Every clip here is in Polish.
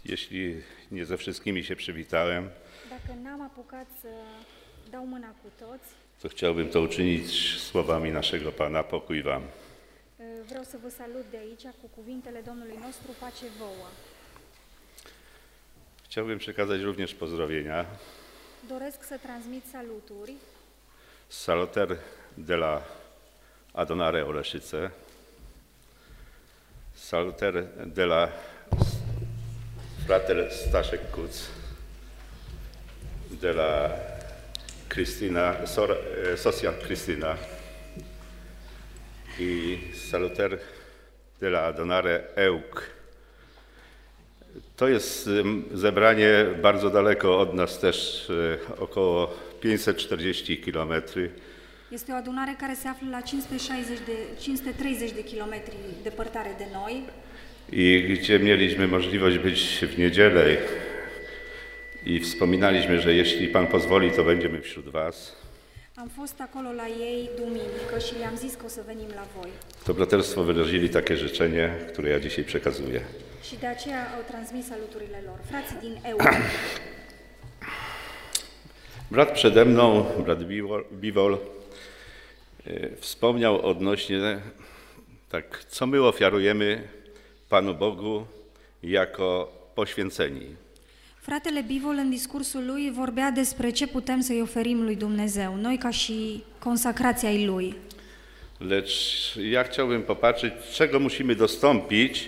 Jeśli nie ze wszystkimi się przywitałem, Dacă n-am apucat să dau mâna cu toți, to chciałbym to uczynić słowami naszego Pana. Pokój wam. vreau să vă salut de aici cu cuvintele Domnului nostru, pace vouă. Chciałbym przekazać również pozdrowienia. Doresc să transmit saluturi Saluter de la Adunare Oleșiță, saluter de la fratele Staszek Kuc, de la Cristina, soția Cristina i saluter de la Adunare EUC. To jest zebranie bardzo daleko od nas też, około 540 kilometry. Este o adunare care se află la 530 de kilometri departare de noi I gdzie mieliśmy możliwość być w niedzielę i wspominaliśmy, że jeśli Pan pozwoli, to będziemy wśród Was. Am fost acolo la ei duminică și le-am zis că o să venim la voi. To braterstwo wyrazili takie życzenie, które ja dzisiaj przekazuję. Și de aceea au transmis saluturile lor. Frații din EU, Brat przede mną, brat Biwol, wspomniał odnośnie, tak, co my ofiarujemy Panu Bogu jako poświęceni. fratele Bivol în discursul lui vorbea despre ce putem să-i oferim lui Dumnezeu, noi ca și consacrația ai lui. Lecz ja chciałbym popatrzeć, czego musimy dostąpić,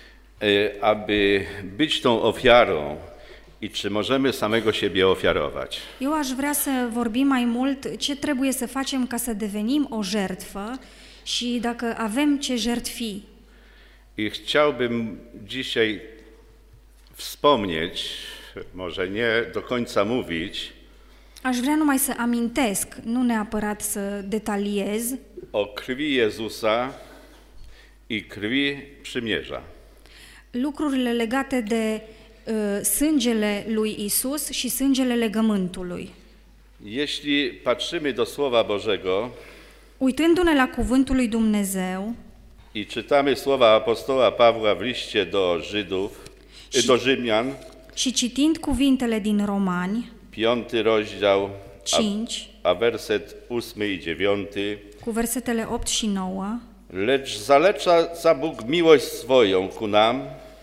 aby być tą ofiarą i czy możemy samego siebie ofiarować. Eu aș vrea să vorbim mai mult ce trebuie să facem ca să devenim o jertfă și dacă avem ce jertfi. I chciałbym dzisiaj wspomnieć, może nie do końca mówić, Aș vrea numai să amintesc, nu neapărat să detaliez, o krwi Jezusa i krwi przymierza. lucrurile legate de sângele lui Isus și sângele legământului. Jeśli patrzymy do Słowa Bożego Uitându-ne la cuvântul lui Dumnezeu i czytamy słowa apostoła Pawła w liście do Żydów, do Rzymian, și citind cuvintele din Romani 5 rozdział, 5, a werset 8 i 9. cu versetele 8 și 9, Lecz zaleca Bóg miłość swoją ku nam,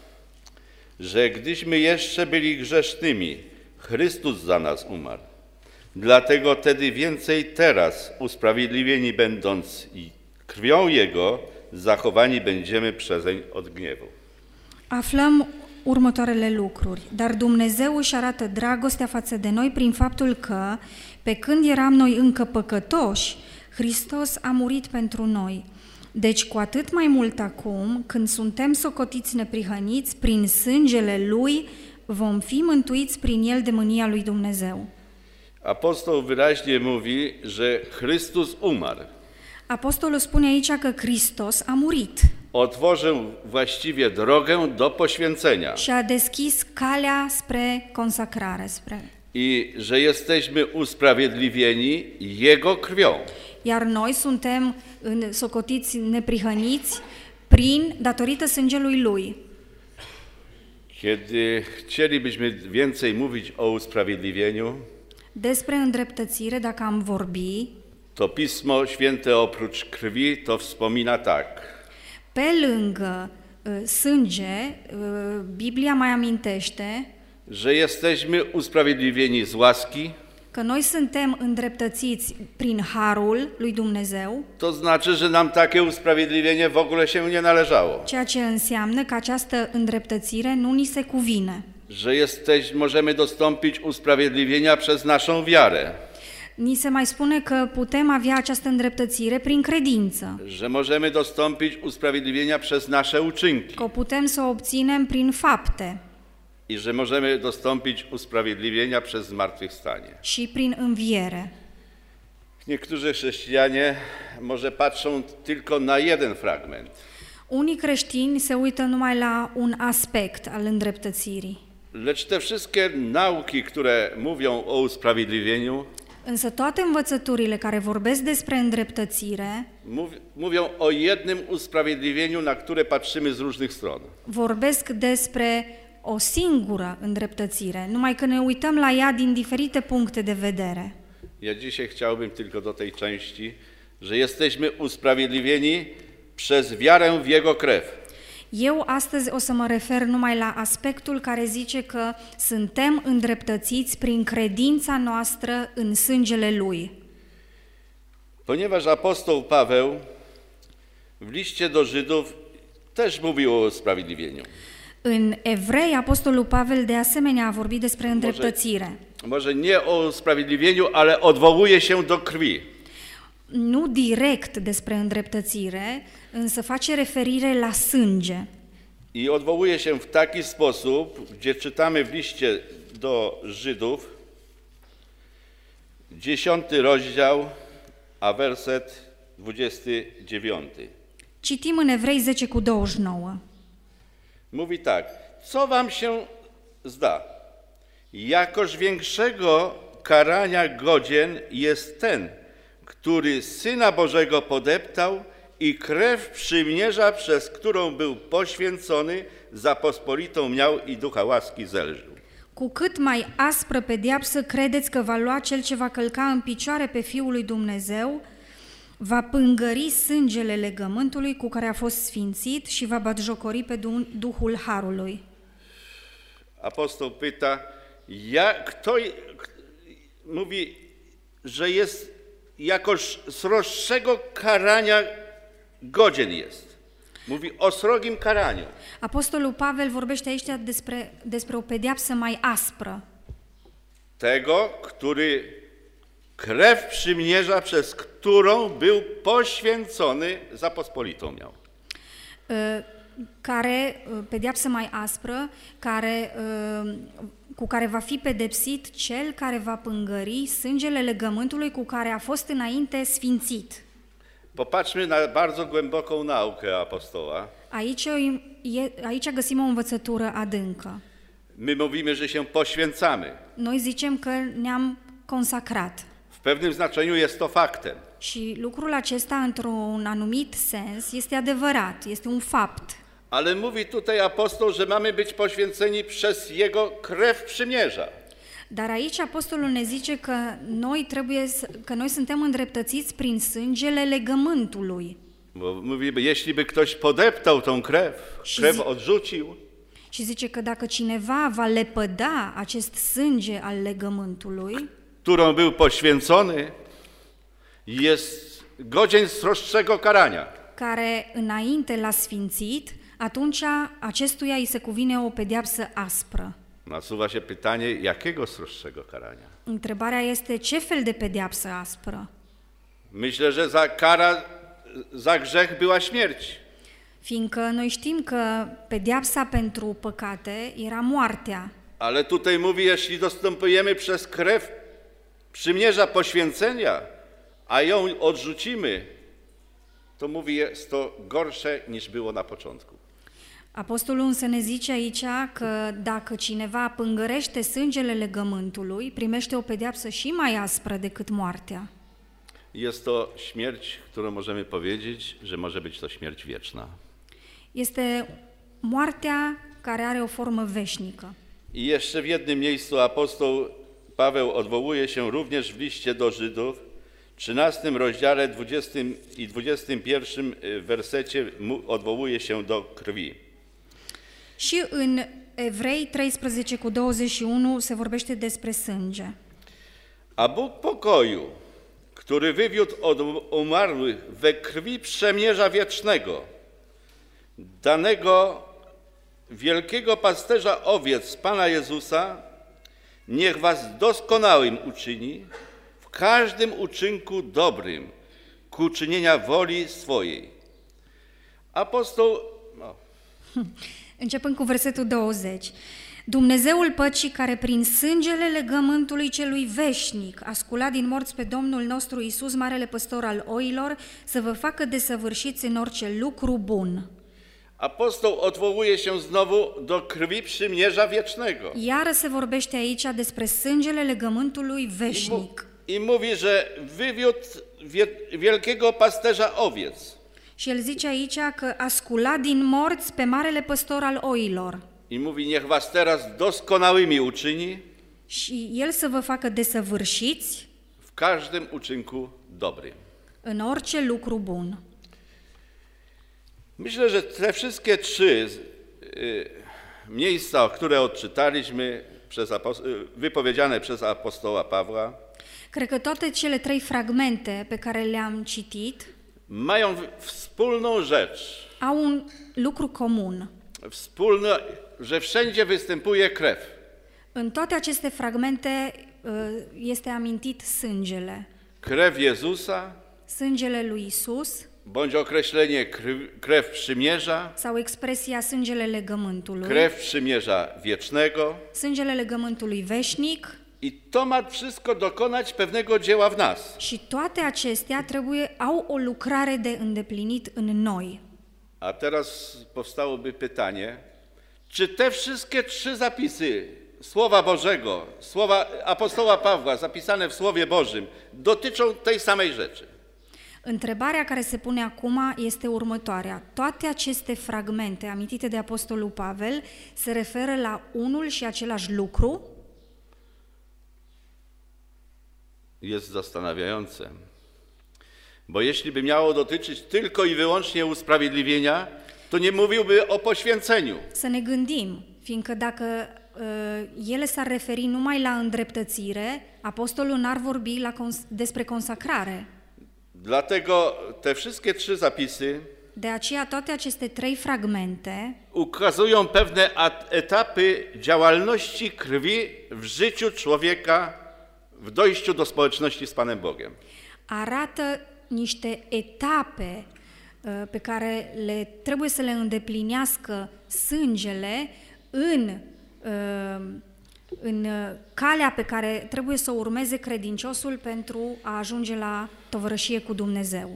że gdyśmy jeszcze byli grzesznymi, Chrystus za nas umarł. Dlatego tedy więcej teraz, usprawiedliwieni będąc krwią Jego, zachowani będziemy przezeń od gniewu. aflăm următoarele lucruri. Dar Dumnezeu își arată dragostea față de noi prin faptul că, pe când eram noi încă păcătoși, Hristos a murit pentru noi. Deci cu atât mai mult acum, când suntem socotiți neprihăniți, prin sângele Lui, vom fi mântuiți prin El de mânia lui Dumnezeu. Apostoł wyraźnie mówi, że Chrystus umarł. Apostolul spune aici că Hristos a murit Otworzył właściwie drogę do poświęcenia și a deschis calea spre consacrare, i że jesteśmy usprawiedliwieni Jego krwią. iar noi suntem socotiți neprihăniți datorită sângelui Lui. Kiedy chcielibyśmy więcej mówić o usprawiedliwieniu, Despre îndreptățire, dacă am vorbi, to Pismo Święte oprócz krwi to wspomina tak. pe lângă sânge, Biblia mai amintește Że jesteśmy usprawiedliwieni z łaski, că noi suntem îndreptățiți prin harul lui Dumnezeu, to znaczy, że nam takie usprawiedliwienie w ogóle się nie należało. ceea ce înseamnă că această îndreptățire nu ni se cuvine. Że możemy dostąpić usprawiedliwienia przez naszą wiarę. Ni se mai spune că putem avea această îndreptățire prin credință, Że możemy dostąpić usprawiedliwienia przez nasze uczynki. că o putem să o obținem prin fapte I że możemy dostąpić usprawiedliwienia przez zmartwychwstanie. și prin înviere. Niektórzy chrześcijanie może patrzą tylko na jeden fragment, Unii creștini se uită numai la un aspect al îndreptățirii, lecz te wszystkie nauki, które mówią o usprawiedliwieniu, însă toate învățăturile care vorbesc despre îndreptățire mówią o jednym usprawiedliwieniu, na które patrzymy z różnych stron. vorbesc despre o singură îndreptățire, numai că ne uităm la ea din diferite puncte de vedere. Ja dzisiaj chciałbym tylko do tej części, że jesteśmy usprawiedliwieni przez wiarę w Jego krew. Eu astăzi o să mă refer numai la aspectul care zice că suntem îndreptățiți prin credința noastră în sângele Lui. Ponieważ apostoł Paweł w liście do Żydów też mówił o usprawiedliwieniu. În Evrei, apostolul Pavel de asemenea a vorbit despre îndreptățire. Może nie o usprawiedliwieniu, ale odwołuje się do krwi. Nu direct despre îndreptățire, însă face referire la sânge. I odwołuje się w taki sposób, gdzie czytamy w liście do Żydów, 10 rozdział, a werset 29. Citim în Evrei 10:29. Mówi tak, co wam się zda? Jakoż większego karania godzien jest ten, który Syna Bożego podeptał i krew przymierza, przez którą był poświęcony, za pospolitą miał i ducha łaski zelżył. Cu cât mai aspră pedeapsă credeți că va lua cel ce va călca în picioare pe Fiul lui Dumnezeu, va pângări sângele legământului cu care a fost sfințit și va batjocori pe Duhul Harului. Apostoł pyta, kto mówi, że jest jakoś sroższego karania godzien jest. Mówi o srogim karaniu. Apostolul Pavel vorbește aici despre o pedeapsă mai aspră. Tego, który krew przymierza, przez którą był poświęcony, za pospolitą miał. Pedeapsă mai aspră, cu care va fi pedepsit cel care va pângări sângele legământului cu care a fost înainte sfințit. Popatrzmy na bardzo głęboką naukę apostoła. Aici găsim o învățătură adâncă. My mówimy, że się poświęcamy. Noi zicem că ne-am consacrat. W pewnym znaczeniu jest to faktem. Și lucrul acesta, într-un anumit sens, este adevărat, este un fapt. Ale mówi tutaj apostoł, że mamy być poświęceni przez Jego krew przymierza. Dar aici apostolul ne zice că noi suntem îndreptățiți prin sângele legământului. Bo mówi, jeśli by ktoś podeptał tą krew odrzucił. Și zice că dacă cineva va lepăda acest sânge al legământului, którą był poświęcony, jest godzien sroższego karania. Care înainte l-a sfințit, atunci acestuia îi se cuvine o pedeapsă aspră. Nasuwa się pytanie, jakiego sroższego karania? Întrebarea este ce fel de pedeapsă aspră? Myślę, że kara za grzech była śmierć. Fiindcă noi știm că pedeapsa pentru păcate era moartea. Ale tutaj mówi, jeśli dostępujemy przez krew przymierza poświęcenia, a ją odrzucimy, to mówi, jest to gorsze niż było na początku. Apostolul însă ne zice aici că dacă cineva pângărește sângele legământului, primește o pedeapsă și mai aspră decât moartea. Jest to śmierć, którą możemy powiedzieć, że może być to śmierć wieczna. Este moartea care are o formă veșnică. I jeszcze w jednym miejscu apostoł Paweł odwołuje się również w liście do Żydów, w 13 rozdziale 20 i 21 wersecie odwołuje się do krwi. Și în Evrei 13:21 se vorbește despre sânge. A Bóg pokoju, który wywiódł od umarłych we krwi przymierza wiecznego, danego wielkiego pasterza owiec Pana Jezusa, niech was doskonałym uczyni w każdym uczynku dobrym, ku czynienia woli swojej. Apostoł... Începând cu versetul 20. Dumnezeul păcii care prin sângele legământului celui veșnic a sculat din morți pe Domnul nostru Iisus, marele păstor al oilor, să vă facă desăvârșiți în orice lucru bun. Apostoł odwołuje się znowu do krwi przymierza wiecznego. Iară se vorbește aici despre sângele legământului veșnic. I mówi, że wywiódł wielkiego pasterza owiec. Și el zice aici că a sculat din morți pe marele păstor al oilor. i mówi, niech was teraz doskonałymi uczyni și El să vă facă desăvârșiți w każdym uczynku dobrym. în orice lucru bun. Myślę, że te wszystkie trzy miejsca, które odczytaliśmy, wypowiedziane przez apostoła Pawła, Cred că toate cele 3 fragmente pe care le-am citit mają wspólną rzecz. au un lucru comun. Wspólne, że wszędzie występuje krew. În toate aceste fragmente este amintit sângele. Krew Jezusa, Sângele lui Isus bądź określenie krew przymierza, sau expresia sângele legământului, krew przymierza wiecznego. sângele legământului veșnic, I to ma wszystko dokonać pewnego dzieła w nas. și toate acestea au o lucrare de îndeplinit în noi. A teraz powstałoby pytanie, czy te wszystkie trzy zapisy Słowa Bożego, słowa apostoła Pawła zapisane w Słowie Bożym dotyczą tej samej rzeczy? Întrebarea care se pune acum este următoarea. Toate aceste fragmente amintite de Apostolul Pavel se referă la unul și același lucru? Jest zastanawiające, bo jeśli by miało dotyczyć tylko i wyłącznie usprawiedliwienia, to nie mówiłby o poświęceniu. Să ne gândim, fiindcă dacă ele s-ar referi numai la îndreptățire, apostolul n-ar vorbi despre consacrare. Dlatego te wszystkie trzy zapisy De aceea toate aceste 3 fragmente ukazują pewne etapy działalności krwi w życiu człowieka w dojściu do społeczności z Panem Bogiem. arată niște etape pe care trebuie să le îndeplinească sângele în calea pe care trebuie să o urmeze credinciosul pentru a ajunge la tovărășie cu Dumnezeu.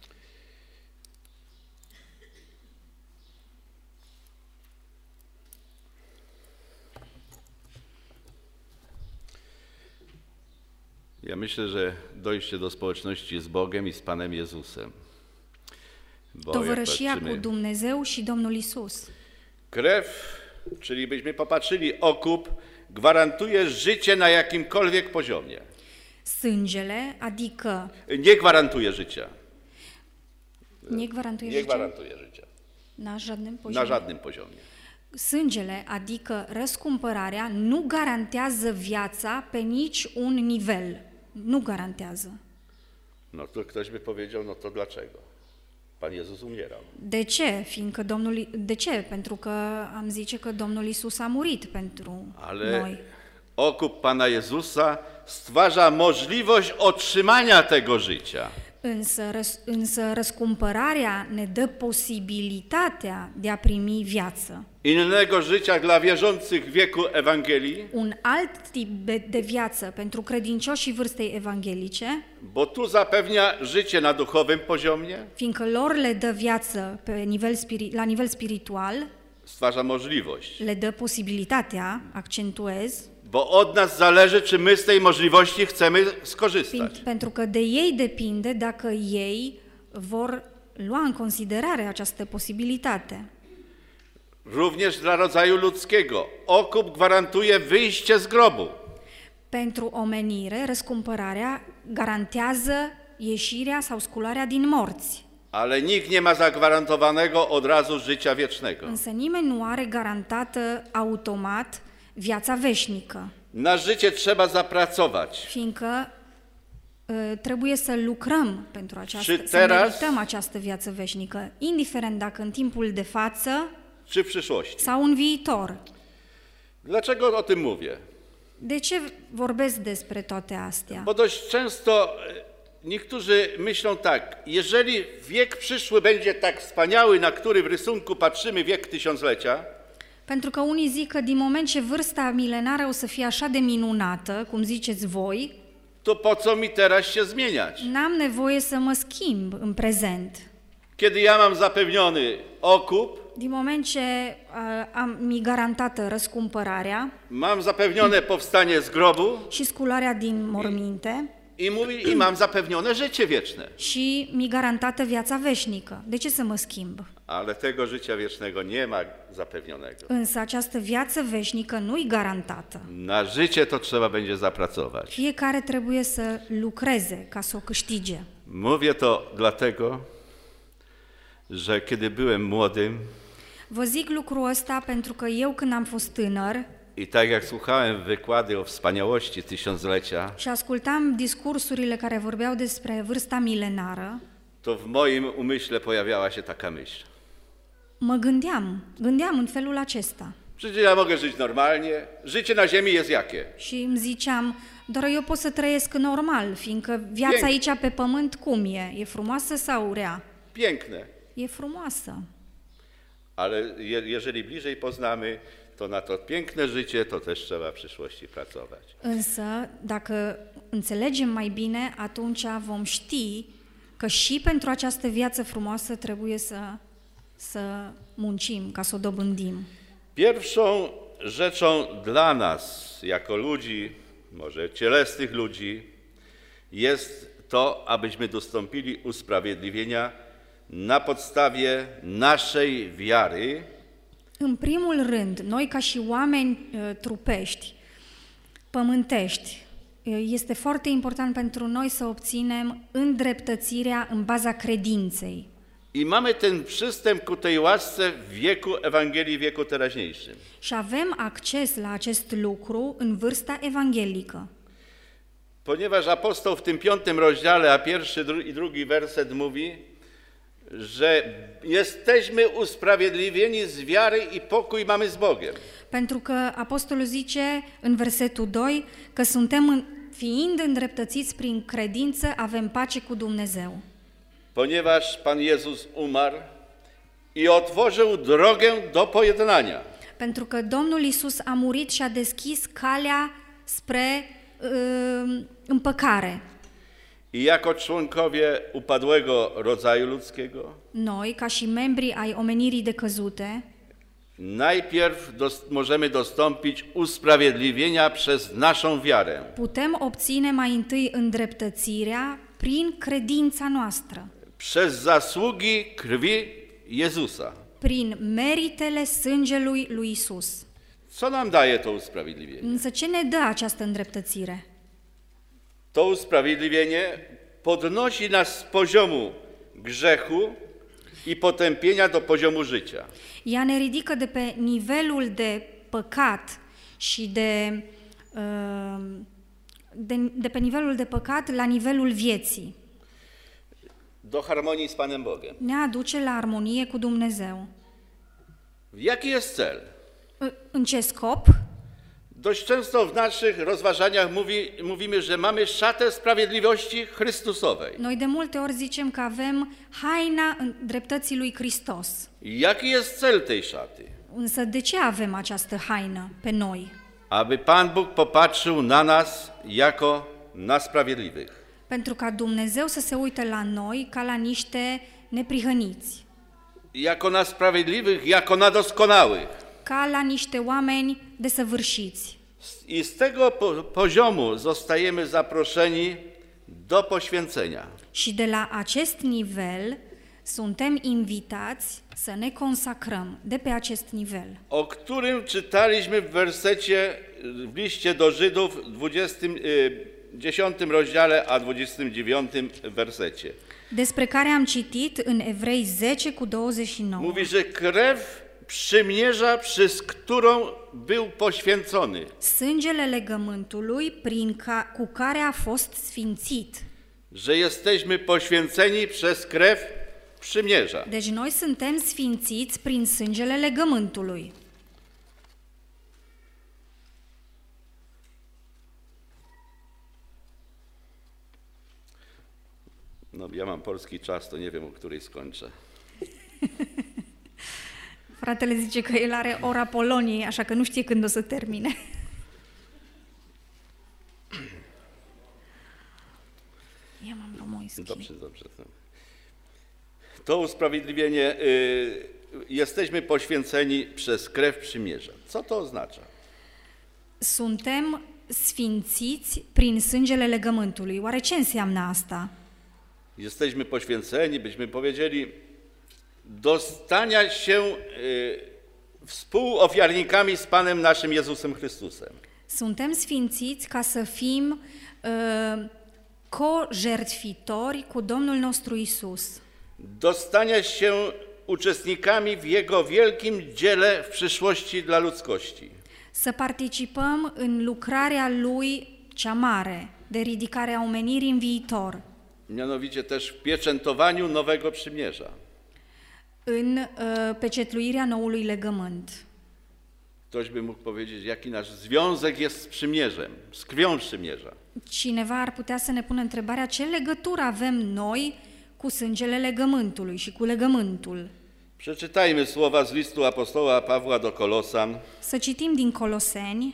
Ja myślę, że dojście do społeczności z Bogiem i z Panem Jezusem. Bo jak Tovărășia cu patrzymy, Dumnezeu și Domnul Isus. krew, czyli byśmy popatrzyli, okup, gwarantuje życie na jakimkolwiek poziomie. Sângele, adică Nie gwarantuje życia. nie gwarantuje Nie życia gwarantuje życia. na żadnym Na poziomie. żadnym poziomie. Sângele, adică răscumpărarea, nu garantează viața pe nici un nivel. Nu garantează. No to ktoś by powiedział, no to dlaczego? Pan Jezus umierał. De ce? De ce? Pentru că am zice că Domnul Isus a murit pentru Ale noi. okup Pana Jezusa stwarza możliwość otrzymania tego życia. Însă răscumpărarea ne dă posibilitatea de a primi viață. Innego życia dla wierzących w wieku Ewangelii, Un alt tip de viață pentru credincioșii vârstei evanghelice, bo tu zapewnia życie na duchowym poziomie, fiindcă lor le dă viață la nivel spiritual, stwarza możliwość. le dă posibilitatea, accentuez, Bo od nas zależy, czy my z tej możliwości chcemy skorzystać. pentru că de ei depinde dacă ei vor lua în considerare această posibilitate. Również dla rodzaju ludzkiego. Okup gwarantuje wyjście z grobu. Pentru omenire, răscumpărarea garantează ieșirea sau scularea din morți. Ale nikt nie ma zagwarantowanego od razu życia wiecznego. Însă nimeni nu are garantată automat viața veșnică, Na życie trzeba zapracować. fiindcă trebuie să lucrăm pentru această, Și să teraz- merităm această viață veșnică, indiferent dacă în timpul de față Czy w przyszłości? sau în viitor. Dlaczego o tym mówię? De ce vorbesc despre toate astea? Bo dość często niektórzy myślą tak, jeżeli wiek przyszły będzie tak wspaniały, na który w rysunku patrzymy, wiek tysiąclecia, Pentru că unii zic că din moment ce vârsta milenară o să fie așa de minunată, cum ziceți voi, to po co mi teraz się zmieniać? n-am nevoie să mă schimb în prezent. Kiedy ja mam zapewniony okup, Din moment ce mi garantată răscumpărarea mam zapewnione powstanie z grobu și scularea din morminte I mówi, i mam zapewnione życie wieczne. și mi-e garantată viața veșnică. De ce să mă schimb? Ale tego życia wiecznego nie ma zapewnionego. Însă această viață veșnică nu-i garantată. Na życie to trzeba będzie zapracować. Fiecare trebuie să lucreze ca să o câștige. Mówię to dlatego, że kiedy byłem młodym Vă zic lucrul ăsta pentru că eu când am fost tânăr i tak jak słuchałem wykłady o wspaniałości tysiąclecia, și ascultam discursurile care vorbeau despre vârsta milenară, to w moim umyśle pojawiała się taka myśl. mă gândeam în felul acesta. Przecież ja mogę żyć normalnie, życie na ziemi jest jakie? Și îmi ziceam, doar eu pot să trăiesc normal, fiindcă viața aici pe pământ cum e? E frumoasă sau rea? Piękne. E frumoasă. Ale jeżeli bliżej poznamy, to na to piękne życie to też trzeba w przyszłości pracować. Însă, dacă înțelegem mai bine, atunci vom ști că și pentru această viață frumoasă trebuie să muncim, ca să o dobândim. Pierwszą rzeczą dla nas, jako ludzi, może cielesnych ludzi, jest to, abyśmy dostąpili usprawiedliwienia na podstawie naszej wiary, În primul rând, noi ca și oameni trupești, pământești, este foarte important pentru noi să obținem îndreptățirea în baza credinței. i mamy ten przystęp ku tej łasce w wieku Ewangelii, wieku teraźniejszym. Și avem acces la acest lucru în vârsta evanghelică. Ponieważ apostoł w tym 5 rozdziale, a pierwszy i drugi werset mówi, że jesteśmy usprawiedliwieni z wiary i pokój mamy z Bogiem. Pentru că apostolul zice în versetul 2 că fiind îndreptățiți prin credință, avem pace cu Dumnezeu. Ponieważ Pan Jezus umarł i otworzył drogę do pojednania. Pentru că Domnul Iisus a murit și a deschis calea spre împăcare. I jako członkowie upadłego rodzaju ludzkiego Noi, ca și membri ai omenirii decăzute, najpierw możemy dostąpić usprawiedliwienia przez naszą wiarę. putem obține mai întâi îndreptățirea prin credința noastră, Przez zasługi krwi Jezusa. prin meritele sângelui lui Iisus. Co nam daje to usprawiedliwienie? Însă ce ne dă această îndreptățire? To usprawiedliwienie podnosi nas z poziomu grzechu i potępienia do poziomu życia. Ea ne ridică de pe nivelul de păcat și de pe nivelul de păcat la nivelul vieții. Do harmonii z Panem Bogiem. Ne aduce la armonie cu Dumnezeu. Jaki jest cel? În ce scop? Dość często w naszych rozważaniach mówimy, że mamy szatę sprawiedliwości Chrystusowej. Noi de multe ori zicem că avem haina dreptății lui Hristos. Jaki jest cel tej szaty? Însă de ce avem această haină pe noi? Aby Pan Bóg popatrzył na nas jako na sprawiedliwych. Pentru ca Dumnezeu să se uite la noi ca la niște neprihăniți, Jako na sprawiedliwych, jako na doskonałych. ca la niște oameni desăvârșiți. I z tego poziomu zostajemy zaproszeni do poświęcenia. Și de la acest nivel suntem invitați să ne consacrăm, de pe acest nivel, O którym czytaliśmy w wersecie, w liście do Żydów, 10 rozdziale, a 29 wersecie. despre care am citit în Evrei 10 cu 29. Mówi, że krew przymierza, przez którą był poświęcony. Sângele legământului cu care a fost sfințit. Że jesteśmy poświęceni przez krew przymierza. Deci noi suntem sfințiți prin sângele legământului. No, ja mam polski czas, to nie wiem, o której skończę. Fratele zice că el are ora Poloniei, așa că nu știe când o să termine. Ja mam romuński. Dobrze. To usprawiedliwienie, jesteśmy poświęceni przez krew przymierza. Co to oznacza? Suntem sfințiți prin sângele legământului. Oare ce înseamnă asta? Jesteśmy poświęceni, byśmy powiedzieli, do stania się współofiarnikami z Panem naszym Jezusem Chrystusem. Suntem sfințiți ca să fim co-jertfitori cu Domnul nostru Isus. Do stania się uczestnikami w Jego wielkim dziele w przyszłości dla ludzkości. Să participăm în lucrarea Lui cea mare, de ridicare a omenirii în viitor, Mianowicie też w pieczętowaniu nowego przymierza. în pecetluirea noului legământ. Ktoś by mógł powiedzieć, jaki nasz związek jest z przymierzem, z krwią przymierza. Cineva ar putea să ne pună întrebarea ce legătură avem noi cu sângele legământului și cu legământul. Przeczytajmy słowa z listu apostoła Pawła do Kolosan, Să citim din Coloseni,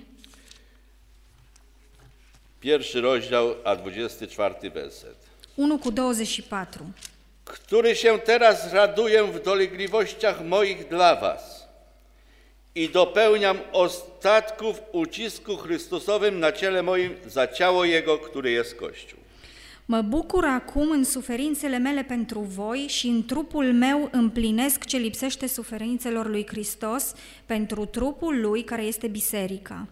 1 rozdział, a 24 werset. 1:24. Który się teraz raduję w dolegliwościach moich dla was i dopełniam ostatków ucisku Chrystusowym na ciele moim za ciało Jego, który jest Kościół. Mă bucur acum în suferințele mele pentru voi și în trupul meu împlinesc ce lipsește suferințelor lui Hristos pentru trupul lui care este biserica.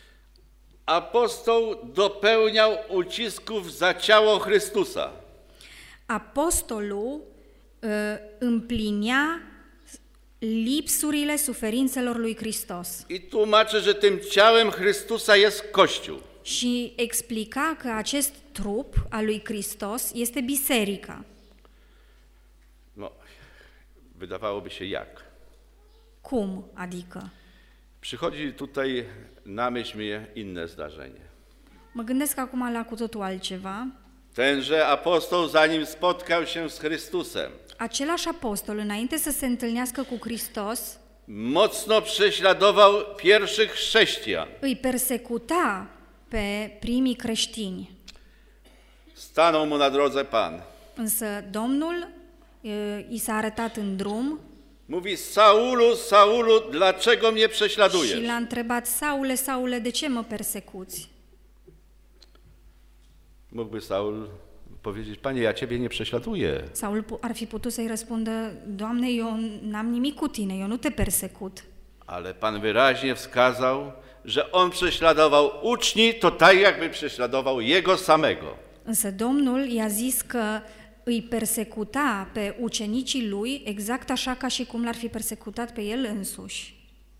Apostoł dopełniał ucisków za ciało Chrystusa. Apostolul împlinea lipsurile suferințelor lui Hristos I tłumaczy, że tym ciałem Chrystusa jest Kościół. și explica că acest trup al lui Hristos este biserica. No, wydawałoby się jak. Cum adică? Przychodzi tutaj na myśl mi inne zdarzenie. Mă gândesc acum la cu totul altceva. Tenże apostoł, zanim spotkał się z Chrystusem, Același apostol, înainte să se întâlnească cu Hristos, mocno prześladował pierwszych chrześcijan. îi persecuta pe primii creștini. Stanął mu na drodze Pan. Însă Domnul i s-a arătat în drum Mówi, Saulu, Saulu, dlaczego mnie și prześladujesz? l-a întrebat: Saule, Saule, de ce mă persecuți? Mógłby Saul powiedzieć, Panie, ja Ciebie nie prześladuję. Saul ar fi putut să-i răspundă: Doamne, eu n-am nimic cu tine, eu nu te persecut. Ale Pan wyraźnie wskazał, że on prześladował uczni, to tak jakby prześladował jego samego. Însă Domnul i-a zis că îi persecuta pe ucenicii lui exact așa ca și cum l-ar fi persecutat pe el însuși.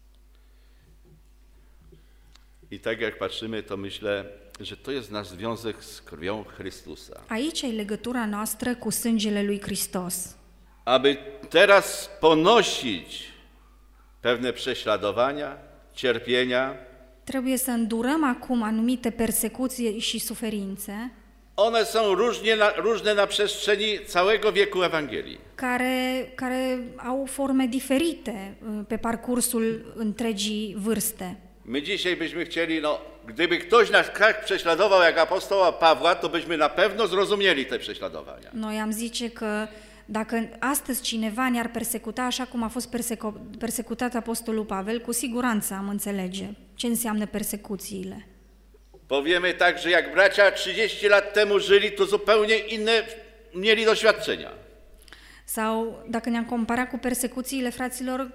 I tak jak patrzymy, to myślę, że to jest nasz związek z krwią Chrystusa. Aici e legătura noastră cu sângele lui Hristos. Aby teraz ponosić pewne prześladowania, cierpienia, Trebuie să îndurăm acum anumite persecuții și suferințe one są różne na przestrzeni całego wieku Ewangelii. care au forme diferite pe parcursul întregii vârste. My dzisiaj byśmy chcieli, gdyby ktoś nas tak prześladował jak apostoła Pawła, to byśmy na pewno zrozumieli te prześladowania. Noi am zice că dacă astăzi cineva ne-ar persecuta așa cum a fost persecutat apostolul Pavel, cu siguranță am înțelege ce înseamnă persecuțiile. Powiemy tak, że jak bracia 30 lat temu żyli, to zupełnie inne mieli doświadczenia. Sau dacă ne-am comparat cu persecuțiile fraților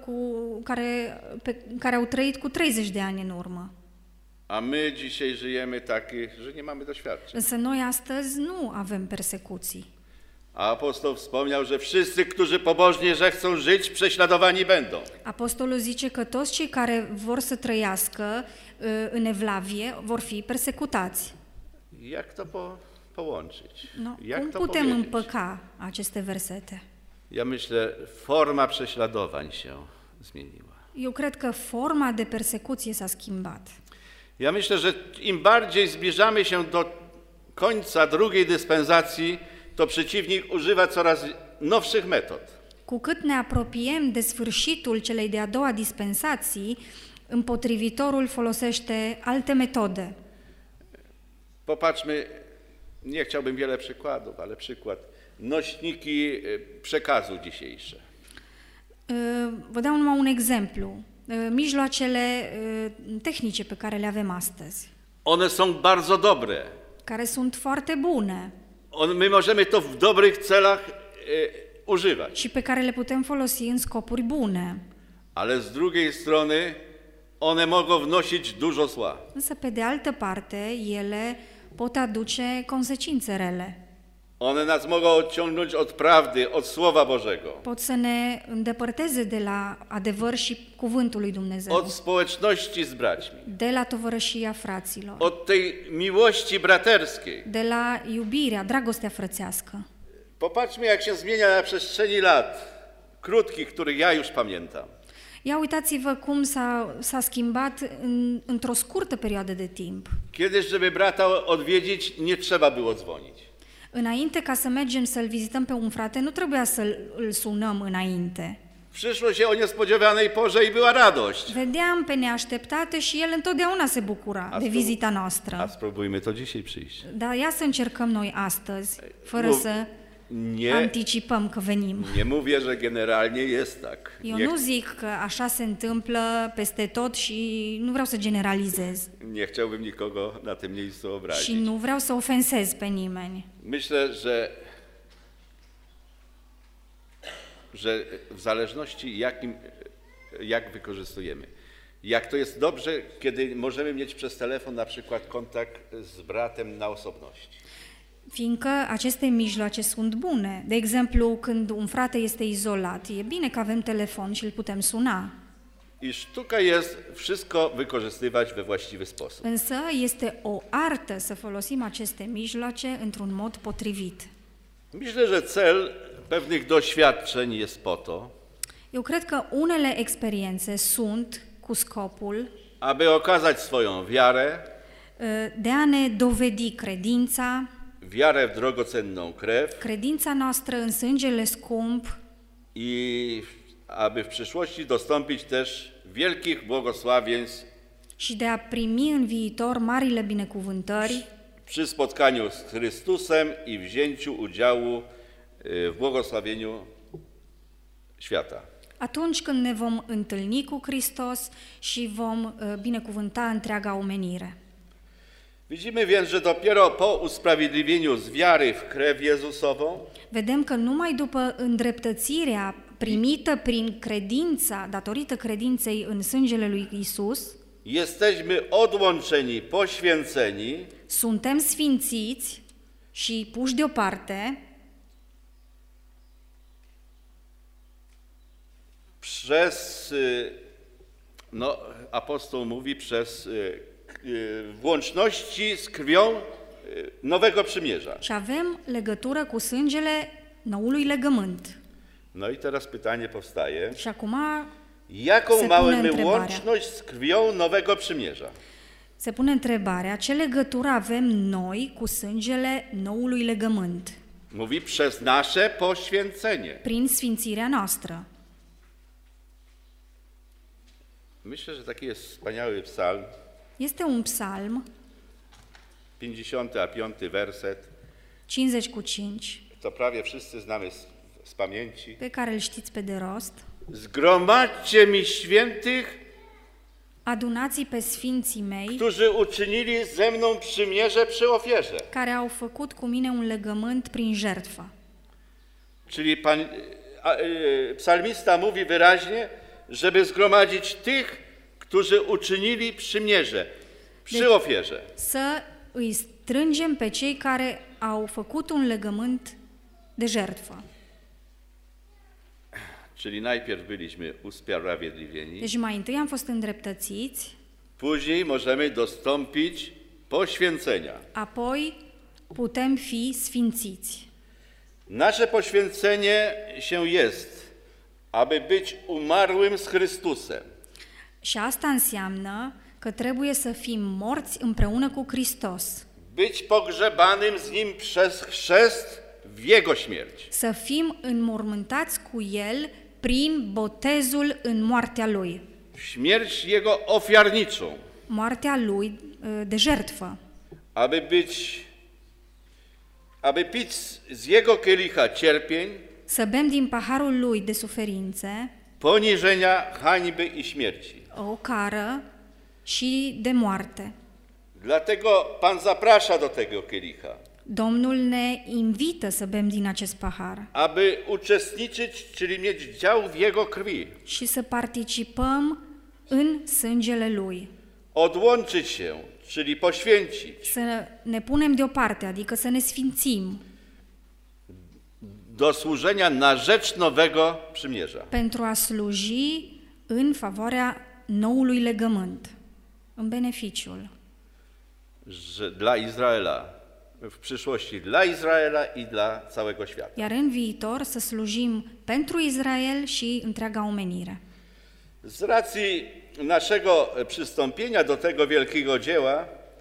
care au trăit cu 30 de ani în urmă. A my dzisiaj żyjemy taki, że nie mamy doświadczeń. Însă noi astăzi nu avem persecuții. A apostoł wspomniał, że wszyscy, którzy pobożnie chcą żyć, prześladowani będą. Apostolul zice că toți cei care vor să trăiască în evlavie vor fi persecutați. Jak to połączyć? No, Jak cum to putem powiedzieć? împăca aceste versete? Ja myślę, forma prześladowań się zmieniła. Eu cred că forma de persecuție s-a schimbat. Ja myślę, że im bardziej zbliżamy się do końca drugiej dyspensacji, to przeciwnik używa coraz nowszych metod. Cu cât ne apropiem de sfârșitul celei de-a doua dispensații, împotrivitorul folosește alte metode. Popatrzmy, nie chciałbym wiele przykładów, ale przykład. Nośniki przekazu dzisiejsze. Vă dau numai un exemplu. Mijloacele tehnice pe care le avem astăzi. One są bardzo dobre. care sunt foarte bune My możemy to w dobrych celach używać. și pe care le putem folosi în scopuri bune. Ale z drugiej strony one mogą wnosić dużo zła. Însă, pe de altă parte, ele pot aduce consecințe rele. One nas mogą odciągnąć od prawdy, od Słowa Bożego, Pot să ne îndepărteze de la adevăr și cuvântul lui Dumnezeu, od społeczności z braćmi, de la tovărășia fraților, od tej miłości braterskiej. de la iubirea, dragostea frățească. Popatrzmy, jak się zmienia na przestrzeni lat krótkich, których ja już pamiętam. Ia uitați-vă cum s-a schimbat într-o scurtă perioadă de timp. Kiedyś, żeby brata odwiedzić, nie trzeba było dzwonić. Înainte, ca să mergem să-l vizităm pe un frate, nu trebuia să-l sunăm înainte. Przyszło się o niespodziewanej porze i była radość. Vedeam pe neașteptate și el întotdeauna se bucura de vizita A noastră. spróbujmy to dzisiaj przyjść. Dar ia să încercăm noi astăzi, fără Nu, să Nie, anticipăm că venim. nie mówię, że generalnie jest tak. Eu Nie, nu zic că așa se întâmplă peste tot și nu vreau să generalizez. nie chciałbym nikogo na tym miejscu Și obrazić. nu vreau să ofensez pe nimeni. Myślę, że w zależności jak wykorzystujemy. Jak to jest dobrze, kiedy możemy mieć przez telefon na przykład kontakt z bratem na osobności. Fiindcă aceste mijloace sunt bune. De exemplu, când un frate este izolat, e bine că avem telefon și îl putem suna. I sztuka jest wszystko wykorzystywać we właściwy sposób. Însă este o artă să folosim aceste mijloace într-un mod potrivit. Myślę, że cel pewnych doświadczeń jest po to, Eu cred că unele experiențe sunt cu scopul aby okazać swoją wiarę, de a ne dovedi credința, wiarę w drogocenną krew credința noastră în sângele scump i aby w przyszłości dostąpić też wielkich błogosławieństw și de a primi în viitor marile binecuvântări przy spotkaniu z Chrystusem i wzięciu udziału w błogosławieniu świata. atunci când ne vom întâlni cu Hristos și vom binecuvânta întreaga omenire. Widzimy więc, że dopiero po usprawiedliwieniu z wiary w krew Jezusową Vedem că numai după îndreptățirea primită prin credința, datorită credinței în sângele lui Isus, jesteśmy odłączeni, poświęceni suntem sfințiți și puși deoparte przez, apostoł mówi, przez w łączności z krwią Nowego Przymierza. și avem legătură cu sângele noului legământ. No i teraz pytanie powstaje, Și acum jaką Se mamy pune întrebarea. łączność z krwią Nowego Przymierza? se pune întrebarea, ce legătură avem noi cu sângele noului legământ? Mówi przez nasze poświęcenie. Prin sfințirea noastră. Myślę, że taki jest wspaniały psalm, Este un psalm, 50 a 5 werset, 50:5, to prawie wszyscy znamy z pamięci. pe care îl știți pe de rost. Zgromadźcie mi świętych, Adunați pe sfinții mei, którzy uczynili ze mną przymierze przy ofierze. care au făcut cu mine un legământ prin jertfă. Czyli psalmista mówi wyraźnie, żeby zgromadzić tych, którzy uczynili przymierze przy ofierze. Să îi strângem pe cei care au făcut un legământ de jertfă. Czyli najpierw byliśmy usprawiedliwieni, Deci mai întâi am fost îndreptățiți, później możemy dostąpić poświęcenia. apoi putem fi sfințiți. Nasze poświęcenie się jest, aby być umarłym z Chrystusem, Și asta înseamnă că trebuie să fim morți împreună cu Hristos, być pogrzebanym z Nim przez chrzest w Jego śmierć. să fim înmormântați cu El prin botezul în moartea Lui, Śmierć Jego ofiarniczą, moartea Lui de jertfă, aby pić z Jego kielicha cierpień, să bem din paharul Lui de suferințe, poniżenia, hańby i śmierci. o cară și de moarte. Dlatego Pan zaprasza do tego kielicha, Domnul ne invită să bem din acest pahar aby uczestniczyć, czyli mieć dział w Jego krwi, și să participăm în sângele Lui, odłączyć się, czyli poświęcić, să ne punem deoparte, adică să ne sfințim do służenia na rzecz nowego przymierza. pentru a sluji în favoarea noului legământ, în beneficiul. Że dla Izraela, w przyszłości dla Izraela i dla całego świata. Iar în viitor să slujim pentru Israel și întreaga omenire. Z racji naszego przystąpienia do tego wielkiego dzieła,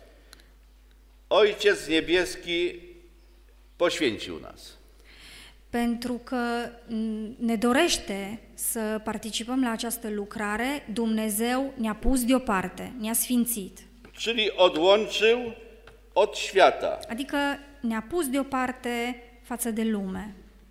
Ojciec Niebieski poświęcił nas. Pentru că ne dorește să participăm la această lucrare, Dumnezeu ne-a pus deoparte, ne-a sfințit. Czyli odłączył od świata. Adică ne-a pus deoparte față de lume.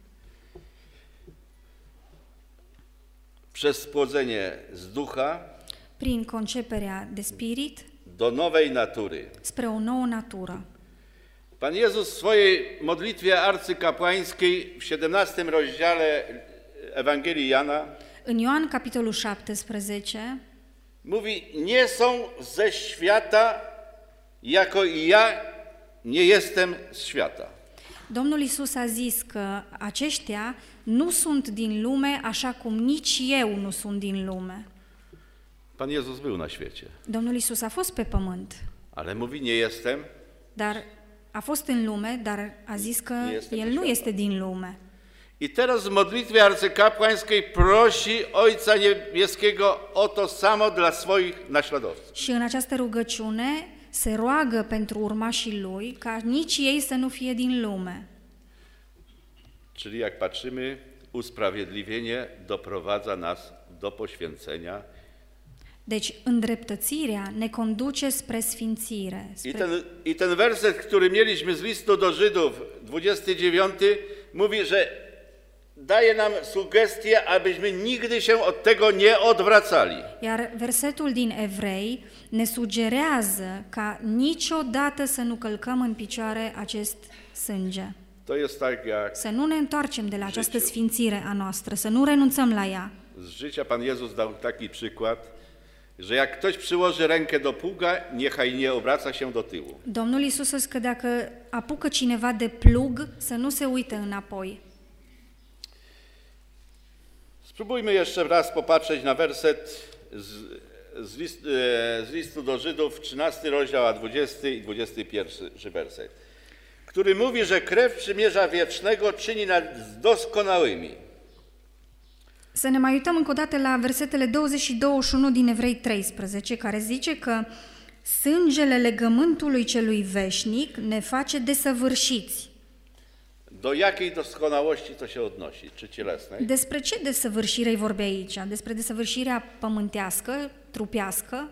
Przez spłodzenie z ducha Prin conceperea de spirit do nowej natury. spre o nouă natură. Pan Jezus w swojej modlitwie arcykapłańskiej w 17 rozdziale Ewangelii Jana În Ioan, capitolul 17, mówi, nie są ze świata, jako i ja nie jestem z świata. Domnul Iisus a zis că aceștia nu sunt din lume, așa cum nici eu nu sunt din lume. Pan Jezus był na świecie, Domnul Iisus a fost pe pământ, ale mówi, nie jestem. dar a fost în lume, dar a zis că Este el nu este din lume. I teraz w modlitwie arcykapłańskiej prosi Ojca Niebieskiego o to samo dla swoich naśladowców. Și în această rugăciune se roagă pentru urmașii lui ca nici ei să nu fie din lume. Czyli jak patrzymy, usprawiedliwienie doprowadza nas do poświęcenia. Deci, îndreptățirea ne conduce spre sfințire. I ten werset, który mieliśmy z listu do Żydów, 29, mówi, że daje nam sugestię, abyśmy nigdy się od tego nie odwracali. Iar versetul din Evrei ne sugerează ca niciodată să nu călcăm în picioare acest sânge. To jest tak jak Să nu ne întoarcem de la această życiu. sfințire a noastră, să nu renunțăm la ea. Z życia Pan Jezus dał taki przykład, że jak ktoś przyłoży rękę do pługa, niechaj nie obraca się do tyłu. Domnul Iisus a zis că dacă apucă cineva de plug, să nu se uite înapoi. Spróbujmy jeszcze raz popatrzeć na werset z listu do Żydów, 13 rozdział, a 20 i 21 werset, który mówi, że krew przymierza wiecznego czyni nas doskonałymi. Să ne mai uităm încă o dată la versetele 20 și 21 din Evrei 13, care zice că sângele legământului celui veșnic ne face desăvârșiți. Do jakiej doskonałości to się odnosi? Czy cielesnej? Despre ce desăvârșire îi vorbe aici? Despre desăvârșirea pământească, trupească?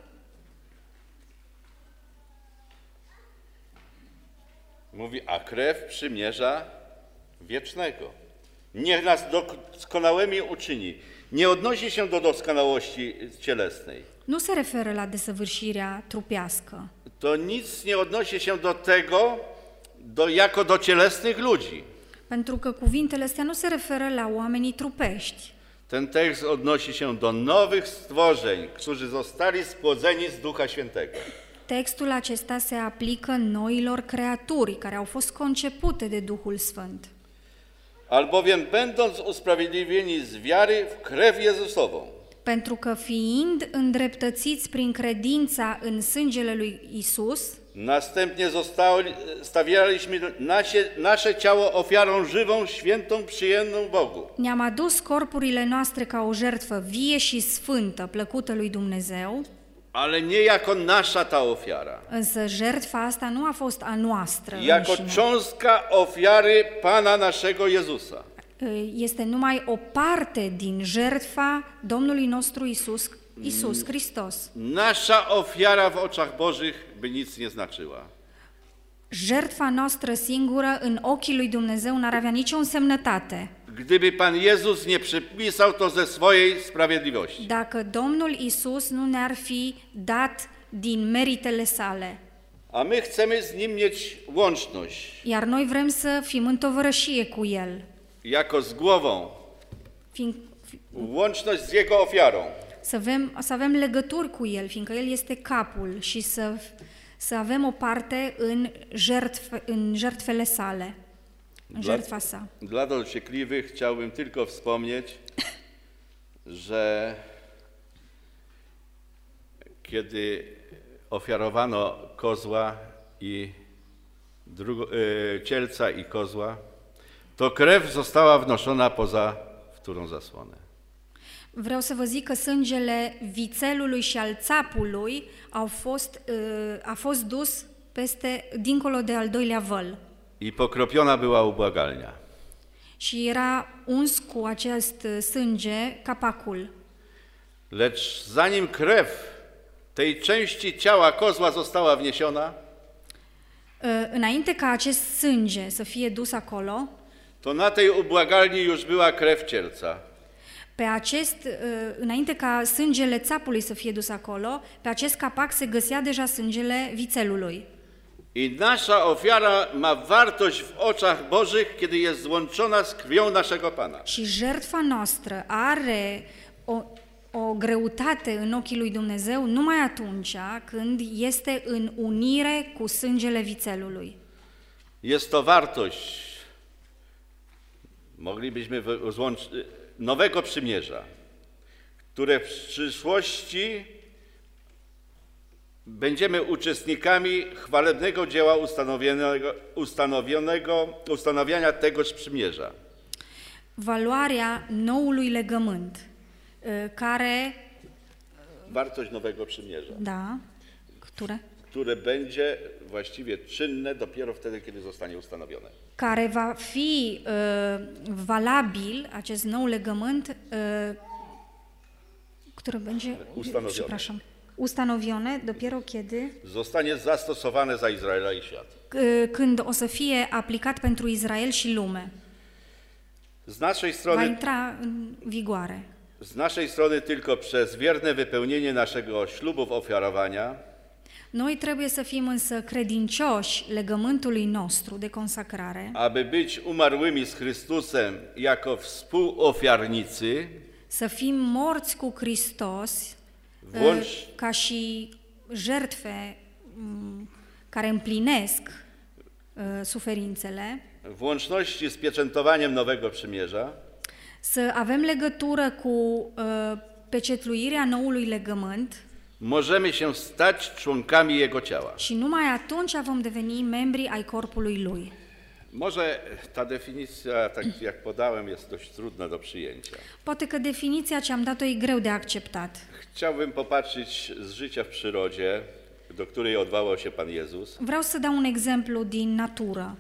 Mówi, a krew przymierza wiecznego. Niech nas doskonałymi uczyni. Nie odnosi się do doskonałości cielesnej. Nu se referă la desăvârșirea trupească. To nic nie odnosi się do tego, jako do cielesnych ludzi. Pentru că cuvintele astea nu se referă la oamenii trupești. Ten tekst odnosi się do nowych stworzeń, którzy zostali spłodzeni z Ducha Świętego. Textul acesta se aplică noilor creaturi care au fost concepute de Duhul Sfânt. Albowiem będąc usprawiedliwieni z wiary w krew Jezusową, Pentru că fiind îndreptățiți prin credința în sângele lui Isus, następnie stawialiśmy nasze ciało ofiarą żywą, świętą, przyjemną Bogu. ne-am adus corpurile noastre ca o jertfă vie și sfântă, plăcută lui Dumnezeu, Ale nie jako nasza ta ofiara, însă jertfa asta nu a fost a noastră jako înșine. cząstka ofiary Pana naszego Jezusa. Este numai o parte din jertfa Domnului nostru Isus Hristos. Nasza ofiara w oczach Bożych by nic nie znaczyła. Jertfa noastră singură în ochii lui Dumnezeu n-ar avea nicio însemnătate Gdyby Pan Jezus nie przypisał to ze swojej sprawiedliwości. dacă Domnul Isus nu ne-ar fi dat din meritele sale. A my chcemy z Nim mieć łączność, Iar noi vrem să fim în tovărășie cu El. jako z głową, łączność z Jego ofiarą. Să avem legături cu El, fiindcă El este capul și să avem o parte în jertfele sale, în jertfa sa. Dla dociekliwych chciałbym tylko wspomnieć, że kiedy ofiarowano kozła i cielca i kozła, to krew została wnoszona poza wtórną zasłonę. Vreau să vă zic că sângele vițelului și al țapului a fost dus dincolo de al doilea văl. I pokropiona była ubłagalnia. Și era uns cu acest sânge capacul. Lecz zanim krew tej części ciała kozła została wniesiona, Înainte ca acest sânge să fie dus acolo, to na tej ubłagalni już była krew cielca. Înainte ca sângele țapului să fie dus acolo, pe acest capac se găsea deja sângele vițelului. I nasza ofiara ma wartość w oczach Bożych, kiedy jest złączona z krwią naszego Pana. Și jertfa noastră are o greutate în ochii lui Dumnezeu numai atunci când este în unire cu sângele vițelului. Jest to wartość, moglibyśmy nowego przymierza, które w przyszłości będziemy uczestnikami chwalebnego dzieła ustanowienia tegoż przymierza. Valoarea noului legământ, care... Wartość nowego przymierza. Da, które będzie właściwie czynne dopiero wtedy, kiedy zostanie ustanowione. Care va fi valabil, acest nou legământ, które będzie... Ustanowione dopiero kiedy... Zostanie zastosowane za Izraela i świat. Când o să fie aplicat pentru Israel și lume. Z naszej strony... Va intra în vigoare. Z naszej strony tylko przez wierne wypełnienie naszego ślubów ofiarowania. Noi trebuie să fim însă credincioși legământului nostru de consacrare. Aby być umarłymi z Chrystusem jako współofiarnicy. Să fim morți cu Hristos ca și jertfe care împlinesc suferințele. W łączności z pieczętowaniem nowego przymierza. Să avem legătură cu pecetluirea noului legământ. Możemy się stać członkami Jego ciała. Și numai atunci vom deveni membri ai corpului Lui. Może ta definicja, tak jak podałem, jest dość trudna do przyjęcia. Poate că definiția ce am dat-o e greu de acceptat. Chciałbym popatrzeć z życia w przyrodzie, do której odwołał się Pan Jezus. Vreau să dau un exemplu din natură.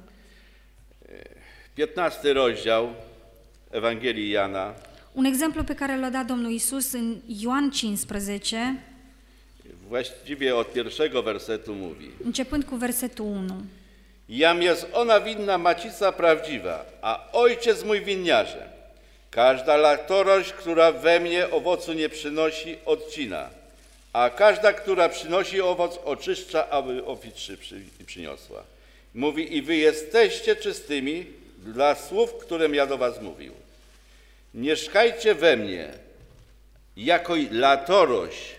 15 rozdział Ewangelii Jana. Un exemplu pe care l-a dat Domnul Iisus în Ioan 15. Właściwie od pierwszego wersetu mówi. Începând cu versetul 1. Jam jest ona winna macica prawdziwa, a ojciec mój winniarze. Każda latorość, która we mnie owocu nie przynosi, odcina, a każda, która przynosi owoc, oczyszcza, aby owoc przyniosła. Mówi, i wy jesteście czystymi dla słów, którym ja do was mówił. Mieszkajcie we mnie, jako latorość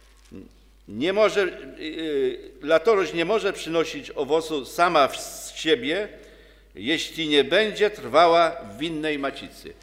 nie może przynosić owocu sama z siebie, jeśli nie będzie trwała w winnej macicy.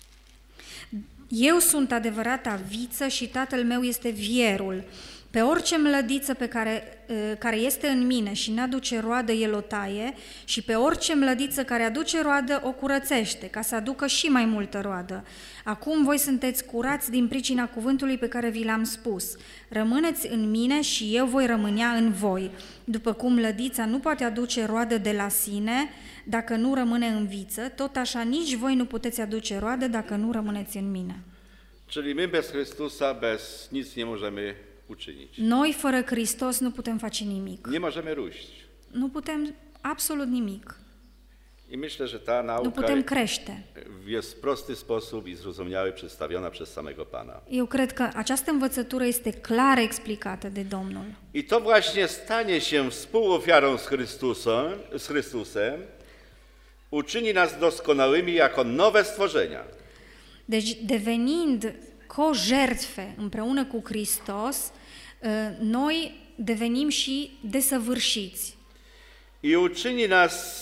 Eu sunt adevărata viță și Tatăl meu este vierul. Pe orice mlădiță care este în mine și n-aduce roadă, el o taie, și pe orice mlădiță care aduce roadă, o curățește, ca să aducă și mai multă roadă. Acum voi sunteți curați din pricina cuvântului pe care vi l-am spus. Rămâneți în mine și eu voi rămânea în voi. După cum mlădița nu poate aduce roadă de la sine dacă nu rămâne în viță, tot așa nici voi nu puteți aduce roadă dacă nu rămâneți în mine. Czyli my bez Chrystusa, bez nic nie możemy uczynić. Noi fără Hristos nu putem face nimic. Nie możemy róść. Nu putem absolut nimic. I myślę, że ta nu nauka putem crește. jest w prosty sposób i zrozumiały przedstawiona przez samego Pana. Eu cred că această învățătură este clar explicată de Domnul. I to właśnie stanie się współofiarą z Chrystusem uczyni nas doskonałymi jako nowe stworzenia. Deci, devenind co-jertfe împreună cu Hristos, noi devenim și desăvârșiți. I uczyni nas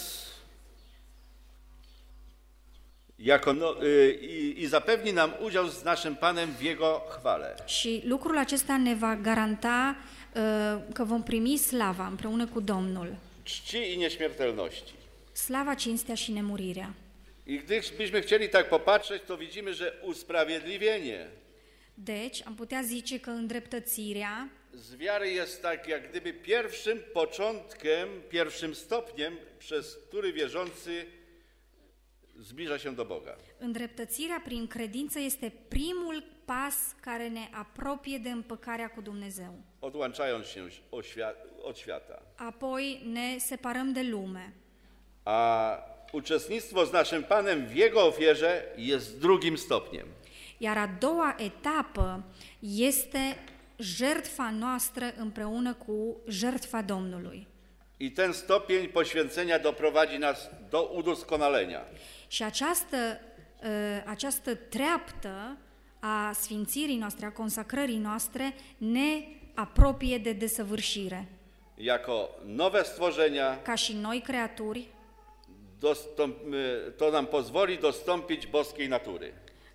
i zapewni nam udział z naszym Panem w Jego chwale. Și lucrul acesta ne va garanta că vom primi slava împreună cu Domnul. Czci i nieśmiertelności. Slava, cinstea și nemurirea. I gdybyśmy chcieli tak popatrzeć, to widzimy, że usprawiedliwienie Deci, am putea zice că îndreptățirea z wiary jest tak jak gdyby pierwszym początkiem, pierwszym stopniem, przez który wierzący zbliża się do Boga. Îndreptățirea prin credință este primul pas care ne apropie de împăcarea cu Dumnezeu. Odłączając się od świata. Apoi ne separăm de lume. A uczestnictwo z naszym Panem w Jego ofierze jest drugim stopniem. Iar a doua etapă este jertfa noastră împreună cu jertfa Domnului. I ten stopień poświęcenia doprowadzi nas do udoskonalenia. Și această treaptă a sfințirii noastre, a consacrării noastre, ne apropie de desăvârșire. Jako nowe stworzenia Ca și noi creaturi, to nam pozwoli dostąpić boskiej natury.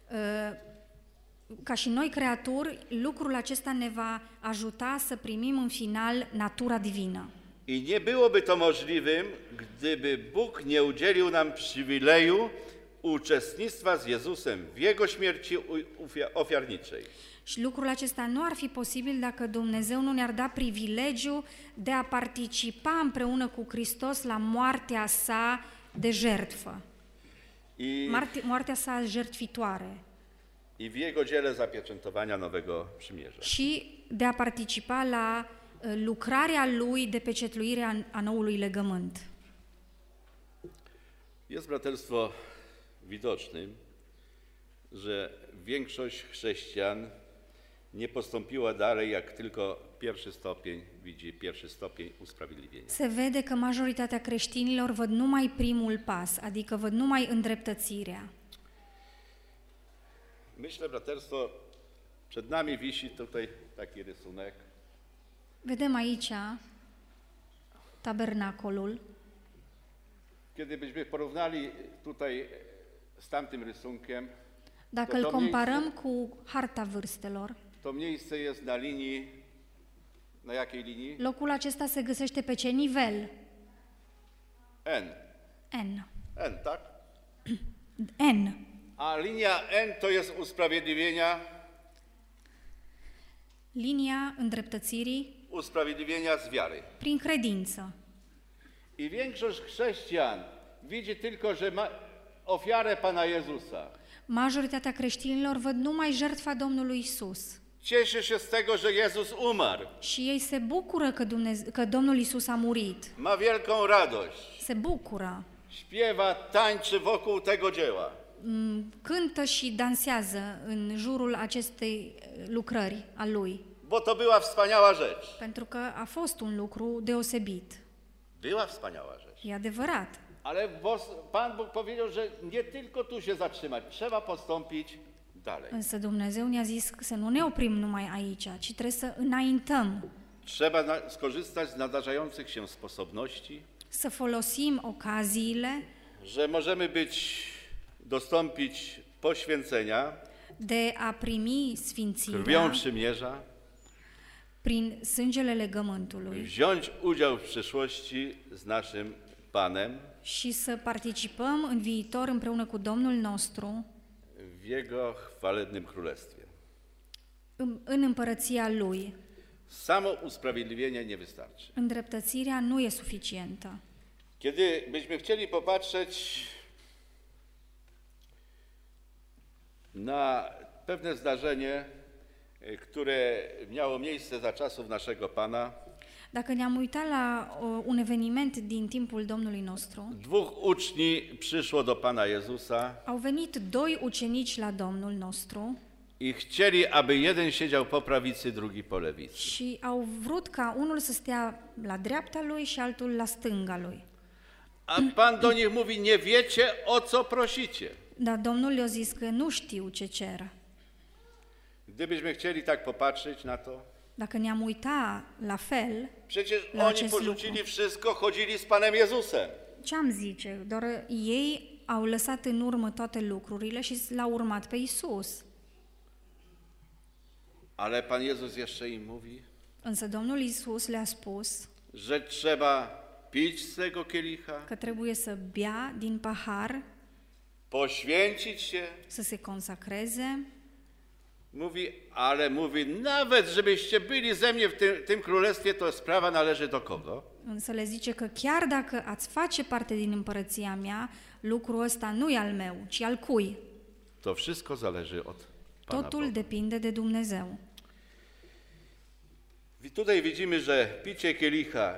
ca și noi creaturi, lucrul acesta ne va ajuta să primim în final natura divină. I nie byłoby to możliwym, gdyby Bóg nie udzielił nam przywileju uczestnictwa z Jezusem w Jego śmierci ofiarniczej. Și lucrul acesta nu ar fi posibil dacă Dumnezeu nu ne-ar da privilegiul de a participa împreună cu Hristos la moartea sa de jertfă, moartea sa jertfitoare I w Jego dziele zapieczętowania nowego przymierza. și de a participa la lucrarea Lui de pecetluire a noului legământ. Jest, braterstwo, widocznym, że większość chrześcijan nie postąpiła dalej, jak tylko pierwszy stopień, widzi pierwszy stopień usprawiedliwienia. Se vede că majoritatea creștinilor văd numai primul pas, adică văd numai îndreptățirea. Myślę, braterstwo, przed nami wisi tutaj taki rysunek. Vedem aici tabernacolul. Kiedy byśmy porównali tutaj z tamtym rysunkiem, Dacă îl comparăm cu harta vârstelor, to miejsce jest na linii, na jakiej linii? locul acesta se găsește pe ce nivel? N. N. N, tak? N. A linia N to jest usprawiedliwienia, Linia îndreptățirii usprawiedliwienia z wiary. prin credință. I większość chrześcijan widzi tylko, że ma ofiarę Pana Jezusa. Majoritatea creștinilor văd numai jertfa Domnului Isus. Cieszy się z tego, że Jezus umarł. Și ei se bucură că Domnul Isus a murit. Ma wielką radość. Se bucură. Śpiewa, tańczy wokół tego dzieła. Cântă și dansează în jurul acestei lucrări a lui. Bo to była wspaniała rzecz. Pentru că a fost un lucru deosebit. Była wspaniała rzecz. E adevărat. Ale Pan Bóg powiedział, że nie tylko tu się zatrzymać, trzeba postąpić dalej. Însă Dumnezeu ne-a zis să nu ne oprim numai aici, ci trebuie să înaintăm, Trzeba skorzystać z nadarzających się sposobności, să folosim ocaziile że możemy dostąpić poświęcenia de a primi sfințirea krwią przymierza, prin sângele legământului wziąć udział w przyszłości z naszym Panem și să participăm în viitor împreună cu Domnul nostru w Jego chwalebnym królestwie. în împărăția Lui. Samo usprawiedliwienie nie wystarczy. Îndreptățirea nu e suficientă. Kiedy byśmy chcieli popatrzeć na pewne zdarzenie, które miało miejsce za czasów naszego Pana, Dacă ne-am uitat la un eveniment din timpul Domnului nostru, Dwóch uczni przyszło do Pana Jezusa au venit doi ucenici la Domnul nostru i chcieli, aby jeden siedział po prawicy, drugi po lewicy. și au vrut ca unul să stea la dreapta lui și altul la stânga lui. A Pan do nich mówi, nie wiecie, o co prosicie. Dar Domnul le-a zis că nu știu ce cer. Gdybyśmy chcieli tak popatrzeć na to, Dacă ne-am uitat la fel, przecież La oni acest porzucili lucru. wszystko, chodzili z Panem Jezusem. ce am zice? Doar ei au lăsat în urmă toate lucrurile și l-au urmat pe Isus. Ale Pan Jezus jeszcze im mówi, Însă Domnul Isus le-a spus że trzeba pić z tego kielicha, că trebuie să bea din pahar, poświęcić się. să se consacreze. Mówi, ale mówi, nawet żebyście byli ze mnie w tym królestwie, to sprawa należy do kogo? Însă le zice că chiar dacă ați face parte din împărăția mea, lucrul ăsta nu e al meu, ci al cui? To wszystko zależy od Pana Totul Boga. depinde de Dumnezeu. Tutaj widzimy, że picie kielicha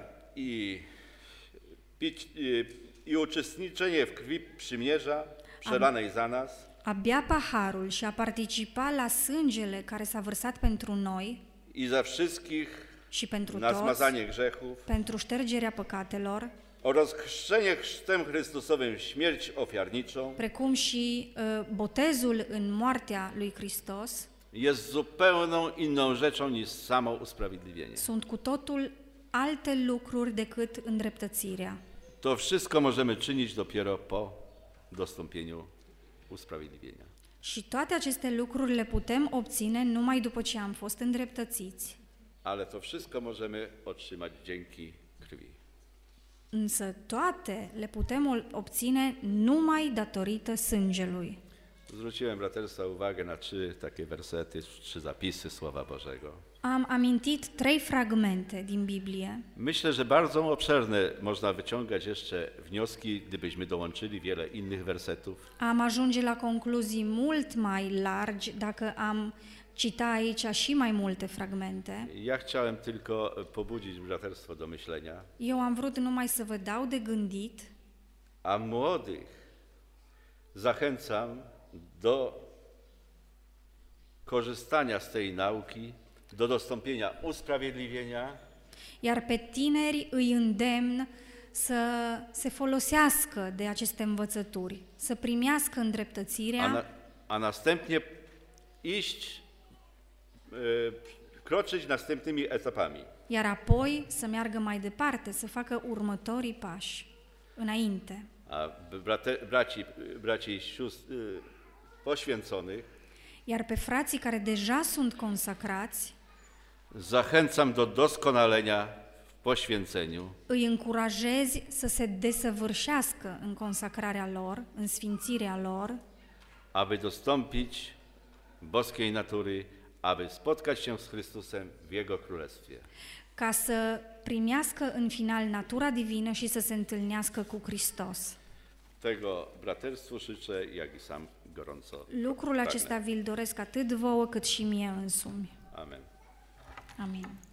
i uczestniczenie w krwi przymierza przelanej za nas A bea paharul și a participa la sângele care s-a vărsat pentru noi i za wszystkich și pentru na toți, zmazanie grzechów pentru ștergerea păcatelor, oraz chrzczenie chrztem Chrystusowym w śmierć ofiarniczą precum și botezul în moartea lui Hristos, jest zupełną inną rzeczą niż samo usprawiedliwienie. sunt cu totul alte lucruri decât îndreptățirea. To wszystko możemy czynić dopiero po dostąpieniu usprawiedliwienia. Și toate aceste lucruri le putem obține numai după ce am fost îndreptățiți. Ale to wszystko możemy otrzymać dzięki krwi. Însă toate le putem obține numai datorită sângelui. Zwróciłem braterstwa uwagę na 3 takie wersety, 3 zapisy Słowa Bożego. Am amintit 3 fragmente din Biblie. Myślę, że bardzo obszerne można wyciągać jeszcze wnioski, gdybyśmy dołączyli wiele innych wersetów. Am ajunge la concluzii mult mai largi dacă am cita aici și mai multe fragmente. Ja chciałem tylko pobudzić braterstwo do myślenia, Eu am vrut numai să vă dau de gândit, a młodych zachęcam do korzystania z tej nauki, do dostąpienia usprawiedliwienia, iar pe tineri îi îndemn să se folosească de aceste învățături, să primească îndreptățirea, a następnie iść, kroczyć następnymi etapami. iar apoi să meargă mai departe, să facă următorii pași înainte. A braci i sióstr poświęconych Iar pe frații care deja sunt consacrați, zachęcam do doskonalenia w poświęceniu, îi încurajezi să se desăvârșească în consacrarea lor, în sfințirea lor, aby dostąpić boskiej natury, aby spotkać się z Chrystusem w Jego Królestwie. ca să primească în final natura divină și să se întâlnească cu Hristos. Tego braterstwu życzę, jak i sam gorąco Lucrul pragnę. acesta vi-l doresc atât vouă cât și mie însumi. Amen. Amin.